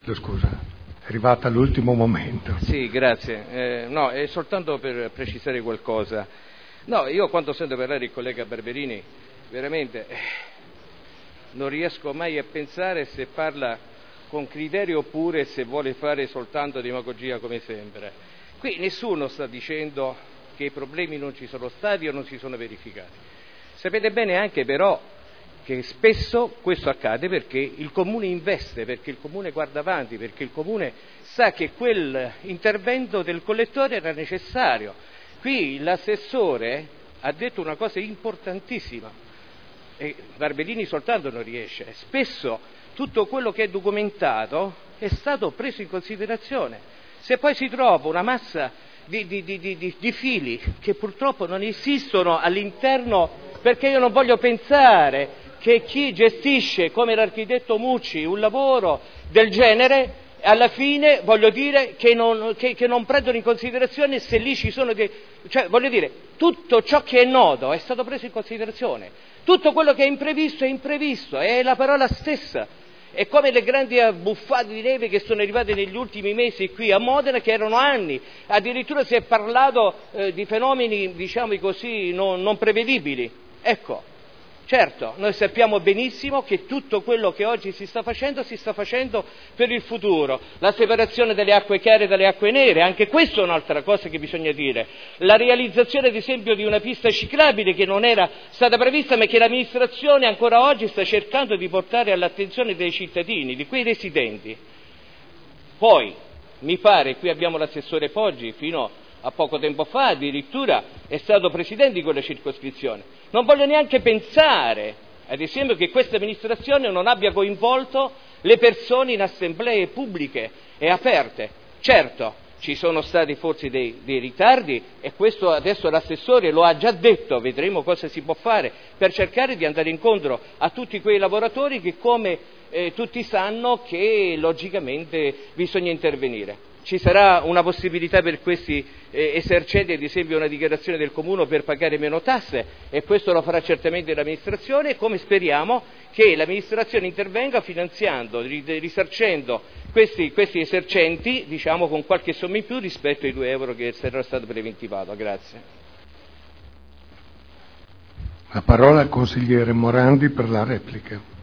Scusa, è arrivata all'ultimo momento. Sì, grazie. No, è soltanto per precisare qualcosa. No, io quando sento parlare il collega Barberini, veramente non riesco mai a pensare se parla con criterio oppure se vuole fare soltanto demagogia come sempre. Qui nessuno sta dicendo che i problemi non ci sono stati o non si sono verificati. Sapete bene anche però che spesso questo accade perché il Comune investe, perché il Comune guarda avanti, perché il Comune sa che quel intervento del collettore era necessario. Qui l'assessore ha detto una cosa importantissima e Barberini soltanto non riesce. Spesso tutto quello che è documentato è stato preso in considerazione. Se poi si trova una massa di fili che purtroppo non esistono all'interno, perché io non voglio pensare che chi gestisce, come l'architetto Mucci, un lavoro del genere, alla fine voglio dire che non prendono in considerazione se lì ci sono cioè voglio dire, tutto ciò che è noto è stato preso in considerazione, tutto quello che è imprevisto, è la parola stessa. È come le grandi abbuffate di neve che sono arrivate negli ultimi mesi qui a Modena, che erano anni, addirittura si è parlato di fenomeni, diciamo così, non prevedibili. Ecco, certo, noi sappiamo benissimo che tutto quello che oggi si sta facendo per il futuro. La separazione delle acque chiare dalle acque nere, anche questa è un'altra cosa che bisogna dire. La realizzazione, ad esempio, di una pista ciclabile che non era stata prevista, ma che l'amministrazione ancora oggi sta cercando di portare all'attenzione dei cittadini, di quei residenti. Poi, mi pare, qui abbiamo l'assessore Poggi, fino a poco tempo fa addirittura è stato presidente di quella circoscrizione. Non voglio neanche pensare, ad esempio, che questa amministrazione non abbia coinvolto le persone in assemblee pubbliche e aperte. Certo, ci sono stati forse dei ritardi e questo adesso l'assessore lo ha già detto, vedremo cosa si può fare per cercare di andare incontro a tutti quei lavoratori che, come tutti sanno, che logicamente bisogna intervenire. Ci sarà una possibilità per questi esercenti, ad esempio una dichiarazione del Comune per pagare meno tasse, e questo lo farà certamente l'amministrazione, come speriamo che l'amministrazione intervenga finanziando, risarcendo questi esercenti, diciamo, con qualche somma in più rispetto ai 2 euro che era stato preventivato. Grazie. La parola al consigliere Morandi per la replica.